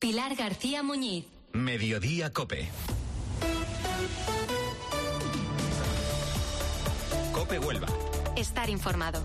Pilar García Muñiz. Mediodía COPE. COPE Huelva. Estar informado.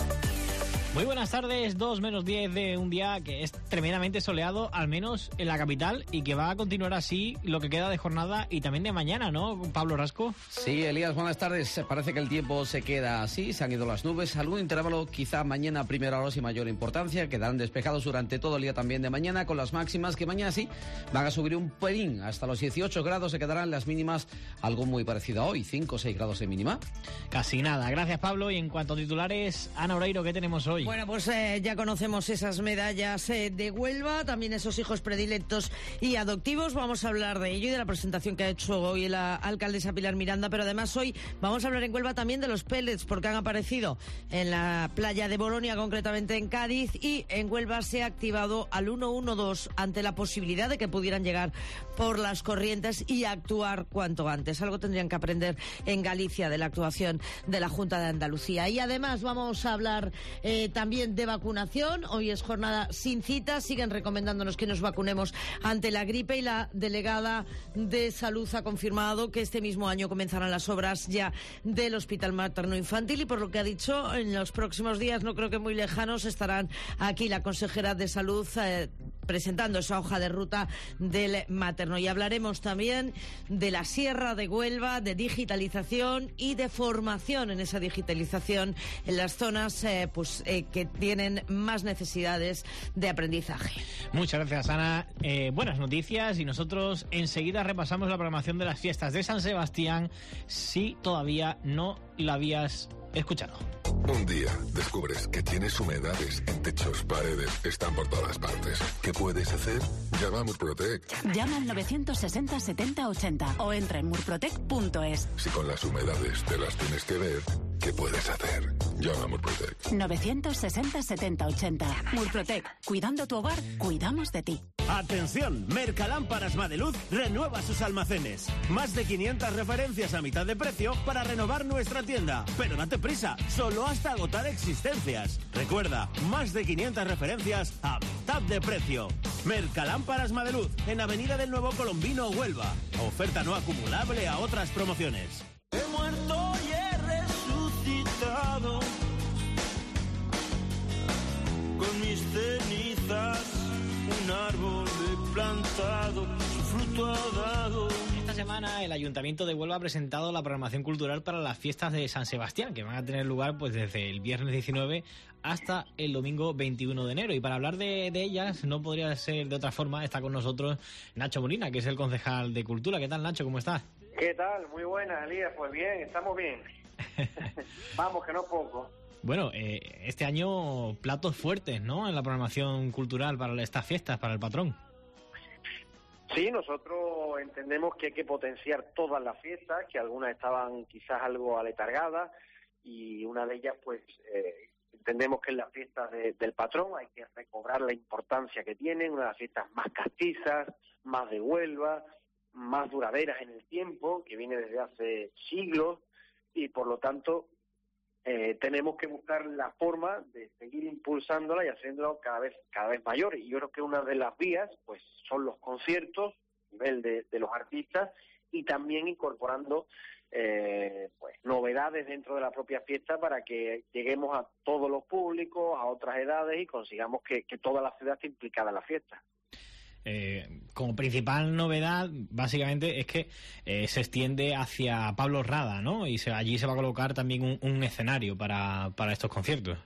Muy buenas tardes, 2 menos 10 de un día que es tremendamente soleado, al menos en la capital, y que va a continuar así lo que queda de jornada y también de mañana, ¿no, Pablo Rasco? Sí, Elías, buenas tardes. Parece que el tiempo se queda así, se han ido las nubes. Algún intervalo quizá mañana a primera hora sin mayor importancia, quedarán despejados durante todo el día también de mañana, con las máximas que mañana sí van a subir un pelín, hasta los 18 grados se quedarán las mínimas, algo muy parecido a hoy, 5 o 6 grados de mínima. Casi nada, gracias Pablo, y en cuanto a titulares, Ana Oreiro, ¿qué tenemos hoy? Bueno, pues ya conocemos esas medallas de Huelva, también esos hijos predilectos y adoptivos. Vamos a hablar de ello y de la presentación que ha hecho hoy la alcaldesa Pilar Miranda, pero además hoy vamos a hablar en Huelva también de los pellets, porque han aparecido en la playa de Bolonia, concretamente en Cádiz, y en Huelva se ha activado al 112 ante la posibilidad de que pudieran llegar por las corrientes y actuar cuanto antes. Algo tendrían que aprender en Galicia de la actuación de la Junta de Andalucía. Y además vamos a hablar también de vacunación. Hoy es jornada sin cita. Siguen recomendándonos que nos vacunemos ante la gripe, y la delegada de Salud ha confirmado que este mismo año comenzarán las obras ya del Hospital Materno Infantil, y por lo que ha dicho, en los próximos días, no creo que muy lejanos, estarán aquí la consejera de Salud presentando esa hoja de ruta del materno. Y hablaremos también de la Sierra de Huelva, de digitalización y de formación en esa digitalización en las zonas que tienen más necesidades de aprendizaje. Muchas gracias, Ana. Buenas noticias, y nosotros enseguida repasamos la programación de las fiestas de San Sebastián, si todavía no la habías escuchado. Un día descubres que tienes humedades en techos, paredes, están por todas partes. ¿Qué puedes hacer? Llama a Murprotec. Llama al 960 70 80 o entra en murprotec.es. Si con las humedades te las tienes que ver, ¿qué puedes hacer? Llama a Murprotec. 960 70 80. Murprotec. Cuidando tu hogar, cuidamos de ti. Atención, Mercalámparas Madeluz renueva sus almacenes. Más de 500 referencias a mitad de precio para renovar nuestra tienda. Pero date prisa, solo hasta agotar existencias. Recuerda, más de 500 referencias a mitad de precio. Mercalámparas Madeluz, en Avenida del Nuevo Colombino, Huelva. Oferta no acumulable a otras promociones. He muerto y he resucitado con mis cenizas. Un árbol he plantado, su fruto ha dado. Esta semana el Ayuntamiento de Huelva ha presentado la programación cultural para las fiestas de San Sebastián, que van a tener lugar pues desde el viernes 19 hasta el domingo 21 de enero. Y para hablar de ellas, no podría ser de otra forma, está con nosotros Nacho Molina, que es el concejal de Cultura. ¿Qué tal, Nacho? ¿Cómo estás? ¿Qué tal? Muy buena, Elías. Pues bien, estamos bien. Vamos, que no poco. Bueno, este año platos fuertes, ¿no?, en la programación cultural para estas fiestas, para el patrón. Sí, nosotros entendemos que hay que potenciar todas las fiestas, que algunas estaban quizás algo aletargadas, y una de ellas, pues, entendemos que es la fiesta del patrón. Hay que recobrar la importancia que tienen, una de las fiestas más castizas, más de Huelva, más duraderas en el tiempo, que viene desde hace siglos, y por lo tanto tenemos que buscar la forma de seguir impulsándola y haciéndola cada vez mayor. Y yo creo que una de las vías pues son los conciertos a nivel de los artistas, y también incorporando pues novedades dentro de la propia fiesta para que lleguemos a todos los públicos, a otras edades, y consigamos que toda la ciudad esté implicada en la fiesta. Como principal novedad, básicamente, es que se extiende hacia Pablo Rada, ¿no? Y allí se va a colocar también un escenario para estos conciertos.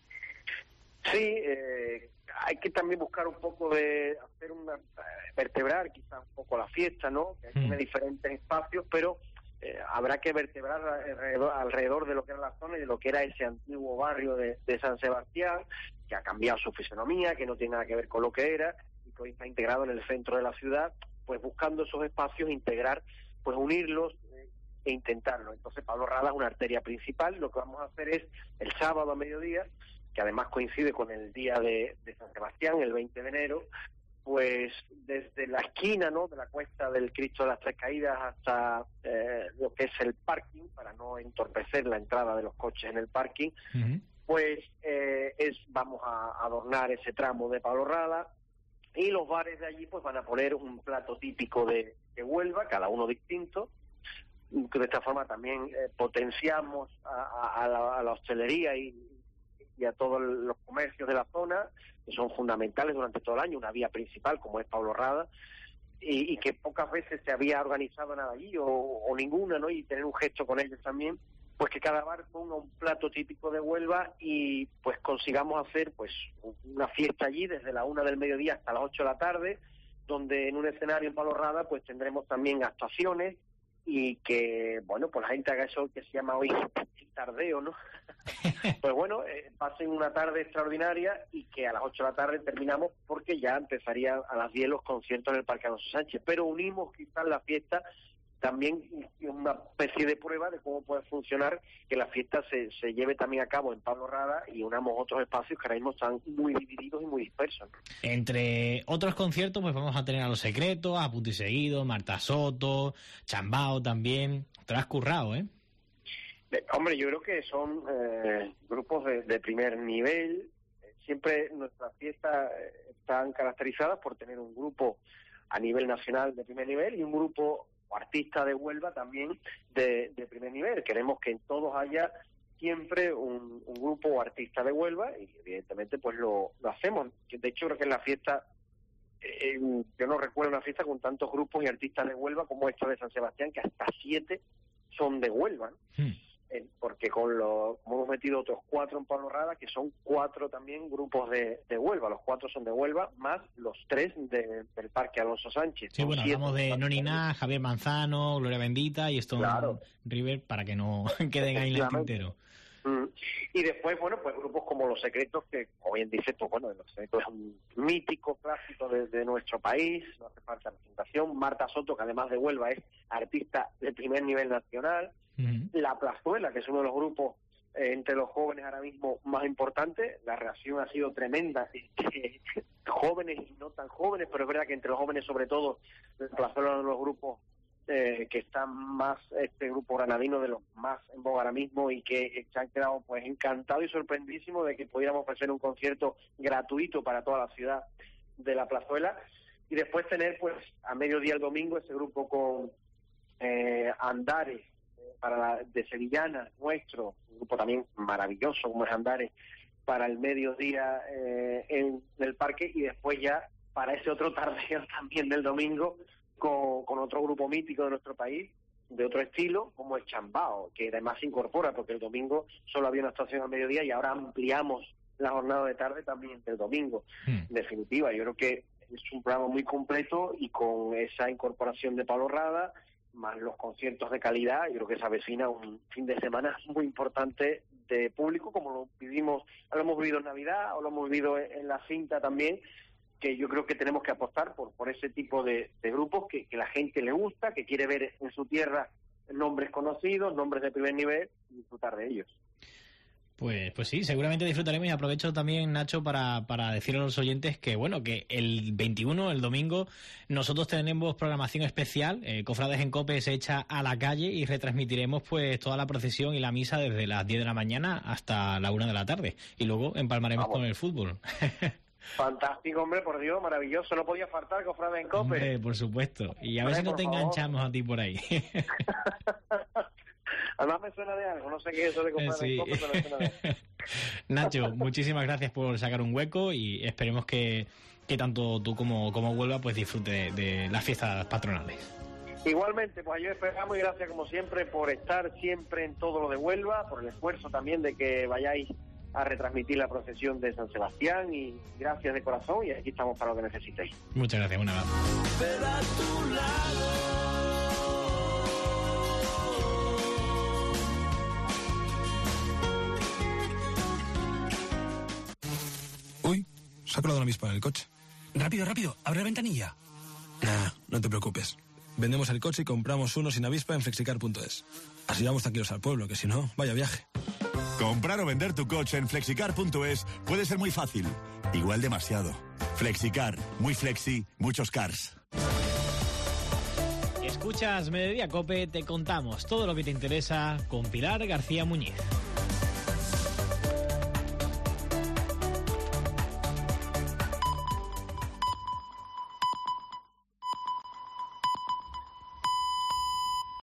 Sí, hay que también buscar un poco de vertebrar quizás un poco la fiesta, ¿no? Que tiene diferentes espacios, pero habrá que vertebrar alrededor de lo que era la zona y de lo que era ese antiguo barrio de San Sebastián, que ha cambiado su fisonomía, que no tiene nada que ver con lo que era, y que hoy está integrado en el centro de la ciudad, pues buscando esos espacios, integrar, pues unirlos e intentarlo. Entonces Pablo Rada es una arteria principal. Lo que vamos a hacer es el sábado a mediodía, que además coincide con el día de San Sebastián, el 20 de enero, pues desde la esquina, ¿no?, de la cuesta del Cristo de las Tres Caídas hasta lo que es el parking, para no entorpecer la entrada de los coches en el parking, pues vamos a adornar ese tramo de Pablo Rada, Y los bares de allí pues van a poner un plato típico de Huelva, cada uno distinto. De esta forma también potenciamos a la hostelería y a todos los comercios de la zona, que son fundamentales durante todo el año, una vía principal como es Pablo Rada, y que pocas veces se había organizado nada allí o ninguna, ¿no? Y tener un gesto con ellos también, pues que cada bar ponga un plato típico de Huelva y pues consigamos hacer pues una fiesta allí desde la 1 del mediodía hasta las 8 de la tarde, donde en un escenario en Pablo Rada pues tendremos también actuaciones y que, bueno, pues la gente haga eso que se llama hoy el tardeo, ¿no? Pues bueno, pasen una tarde extraordinaria y que a las 8 de la tarde terminamos, porque ya empezarían a las 10 los conciertos en el Parque Alonso Sánchez, pero unimos quizás la fiesta también una especie de prueba de cómo puede funcionar que la fiesta se lleve también a cabo en Pablo Rada y unamos otros espacios que ahora mismo están muy divididos y muy dispersos. Entre otros conciertos, pues vamos a tener a Los Secretos, a Punto y Seguido, Marta Soto, Chambao también. Te lo has currado, ¿eh? Hombre, yo creo que son grupos de primer nivel. Siempre nuestras fiestas están caracterizadas por tener un grupo a nivel nacional de primer nivel y un grupo artista de Huelva también de primer nivel. Queremos que en todos haya siempre un grupo o artista de Huelva y evidentemente pues lo hacemos. De hecho creo que en la fiesta, yo no recuerdo una fiesta con tantos grupos y artistas de Huelva como esta de San Sebastián, que hasta 7 son de Huelva, ¿no? Porque como hemos metido otros 4 en Pablo Rada, que son 4 también grupos de Huelva. Los 4 son de Huelva, más los 3 del Parque Alonso Sánchez. Sí, bueno, hablamos de Nonina, Javier Manzano, Gloria Bendita y Stone River, para que no queden ahí en el tintero. Y después, bueno, pues grupos como Los Secretos, que como bien dice, pues bueno, Los Secretos es un mítico clásico de nuestro país, no hace falta presentación. Marta Soto, que además de Huelva es artista de primer nivel nacional. La Plazuela, que es uno de los grupos entre los jóvenes ahora mismo más importantes. La reacción ha sido tremenda, jóvenes y no tan jóvenes, pero es verdad que entre los jóvenes sobre todo la Plazuela es uno de los grupos que están más, este grupo granadino de los más en boga ahora mismo, y que se han quedado pues encantados y sorprendísimos de que pudiéramos ofrecer un concierto gratuito para toda la ciudad de la Plazuela. Y después tener pues a mediodía el domingo ese grupo con Andares, de Sevillana, nuestro, un grupo también maravilloso como es Andares, para el mediodía en el parque, y después ya para ese otro tardeo también del domingo con otro grupo mítico de nuestro país, de otro estilo, como es Chambao, que además se incorpora, porque el domingo solo había una actuación al mediodía y ahora ampliamos la jornada de tarde también del domingo. En definitiva, yo creo que es un programa muy completo, y con esa incorporación de Pablo Rada, más los conciertos de calidad, yo creo que se avecina un fin de semana muy importante de público, como lo hemos vivido en Navidad o lo hemos vivido en la cinta también, que yo creo que tenemos que apostar por ese tipo de grupos que la gente le gusta, que quiere ver en su tierra nombres conocidos, nombres de primer nivel, y disfrutar de ellos. Pues sí, seguramente disfrutaremos, y aprovecho también, Nacho, para decir a los oyentes que bueno, que el 21, el domingo, nosotros tenemos programación especial. Cofrades en COPE se echa a la calle y retransmitiremos pues toda la procesión y la misa desde las 10 de la mañana hasta la 1 de la tarde, y luego empalmaremos con el fútbol. Fantástico, hombre, por Dios, maravilloso, no podía faltar Cofrades en COPE. Hombre, por supuesto, y a ver si no te enganchamos a ti por ahí. Además me suena de algo, no sé qué es eso de Cofrades en COPE, pero me suena de algo. Nacho, muchísimas gracias por sacar un hueco, y esperemos que tanto tú como Huelva pues disfrute de las fiestas patronales. Igualmente, pues yo esperamos, y gracias como siempre por estar siempre en todo lo de Huelva, por el esfuerzo también de que vayáis a retransmitir la procesión de San Sebastián, y gracias de corazón, y aquí estamos para lo que necesitéis. Muchas gracias, un abrazo. Pero a tu lado. Uy, se ha colado una avispa en el coche. Rápido, abre la ventanilla. Nah, no te preocupes. Vendemos el coche y compramos uno sin avispa en flexicar.es. Así vamos tranquilos al pueblo, que si no, vaya viaje. Comprar o vender tu coche en flexicar.es puede ser muy fácil, igual demasiado. Flexicar, muy flexi, muchos cars. Escuchas Mediodía Cope, te contamos todo lo que te interesa con Pilar García Muñiz.